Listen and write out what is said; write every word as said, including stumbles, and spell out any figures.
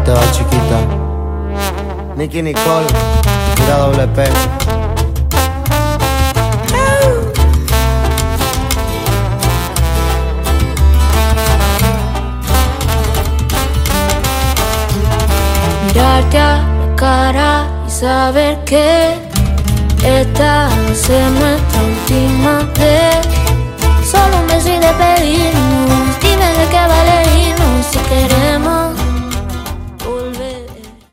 te va, chiquita. Nicky Nicole, pura doble P. Mirarte a la cara y saber que esta va a ser nuestra última vez. Solo un beso y despedirnos. Dime de qué vale irnos si queremos.